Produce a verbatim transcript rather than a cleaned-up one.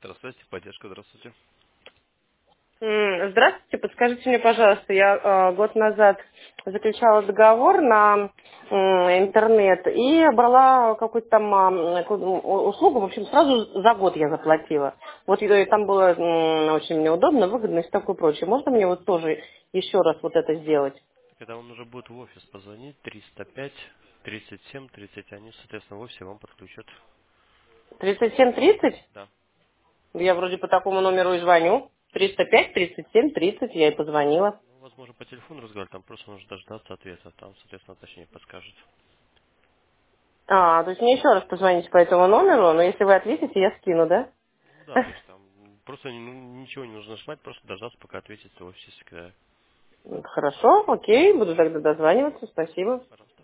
Здравствуйте, поддержка, здравствуйте. М, Здравствуйте, подскажите мне, пожалуйста, я э, год назад заключала договор на м, интернет и брала какую-то там а, какую-то, м, у- услугу, в общем, сразу за год я заплатила. Вот и там было м, очень мне удобно, выгодно и все такое прочее. Можно мне вот тоже еще раз вот это сделать? Когда он уже будет в офис позвонить, триста пять тридцать семь тридцать, они, соответственно, в офисе вам подключат. тридцать семь тридцать? Да. Я вроде по такому номеру и звоню. триста пять тридцать семь тридцать, я и позвонила. Ну, возможно, по телефону разговаривать, там просто нужно дождаться ответа, там, соответственно, точнее подскажет. А, то есть мне еще раз позвоните по этому номеру, но если вы ответите, я скину, да? Ну да, то есть там просто ну, ничего не нужно нажимать, просто дождаться, пока ответит в офисе секретарь. Хорошо, окей, буду тогда дозваниваться, спасибо. Пожалуйста.